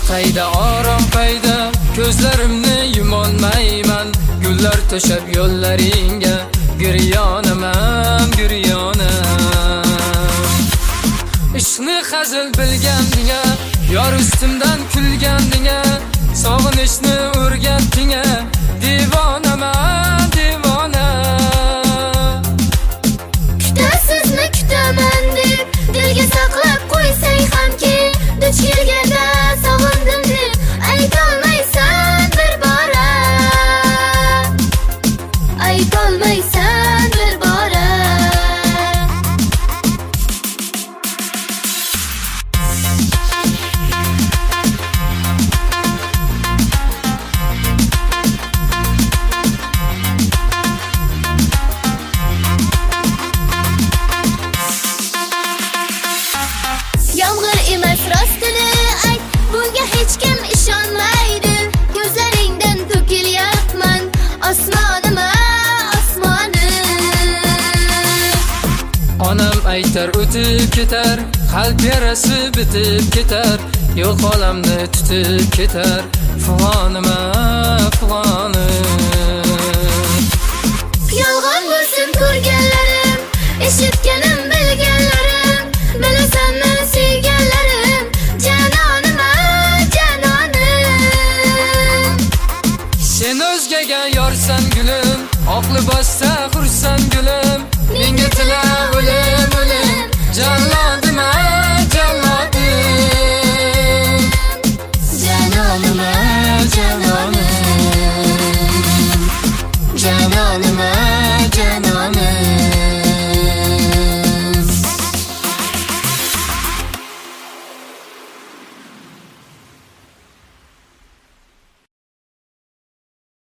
Qayda orom qayda, ko'zlarimni yumolmayman. Gullar to'shab yo'llaringga, giryonaman, giryonam. Ishni hazil bilgandinga, yor ustimdan kulgandinga, sog'inishni o'rgatdinga, divonaman, divona. Kutasizmi kutaman deb dilga saqlab qo'ysang hamki, duch kelganda sog'indim deb aytolmaysan bir bora, aytolmaysan bir bora. Yomg'ir emas rostini ayt, bunga hech kim ishonmaydi. Ko'zlaringdan to'kilyapman, osmonima, osmonim. Onam aytar o'tib ketar, qalb yarasi bitib ketar, yo'q olamni tutib ketar, fig'onima, fig'onim. Yolg'on bo'lsin ko'rganlarim, eshitganim, bilganlarim, bilasanmi sevganlarim, janonima, janonim. Sen o'zgaga yorsan gulim, oq libosda xursan gulim, menga tila o'lim, o'lim, jallodima, jallodim. Janonima, janonim, janonima.